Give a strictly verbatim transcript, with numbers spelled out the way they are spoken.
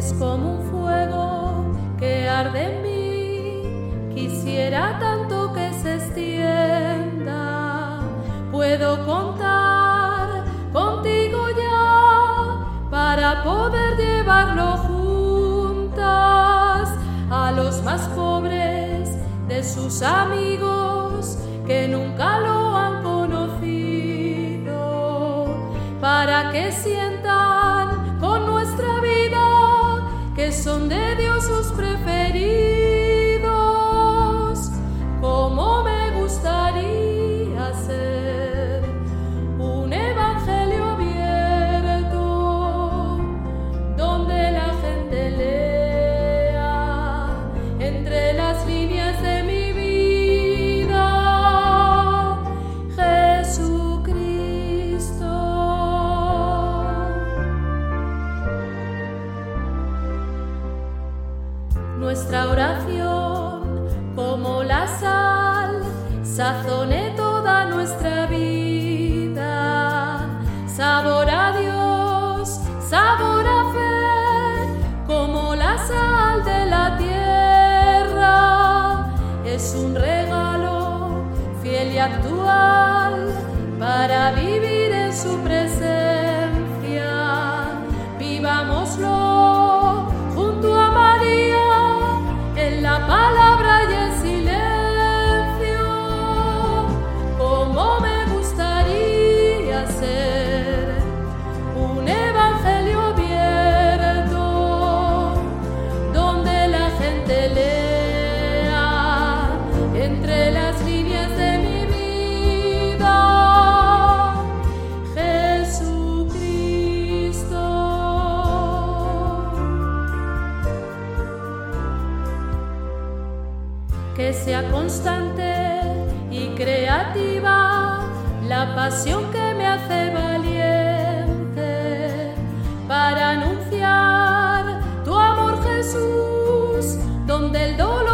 es como un fuego que arde en mí, quisiera tanto que se extienda. Puedo contar contigo ya para poder llevarlo juntas a los más pobres de sus amigos que nunca lo han conocido, para que sientan con nuestra vida que son de Dios sus preferidos. Como me gustaría ser un evangelio abierto donde la gente lea entre las líneas de mi vida Jesucristo. Nuestra oración, como la sal, sazone toda nuestra vida. Sabor a Dios, sabor a fe, como la sal de la tierra. Es un regalo fiel y actual para vivir en su presencia. Vivámoslo junto a María, en la palabra y el silencio. Como me gustaría ser un evangelio abierto donde la gente lea entre las líneas de mi vida Jesucristo. Que sea constante y creativa la pasión que me hace valiente para anunciar tu amor, Jesús, donde el dolor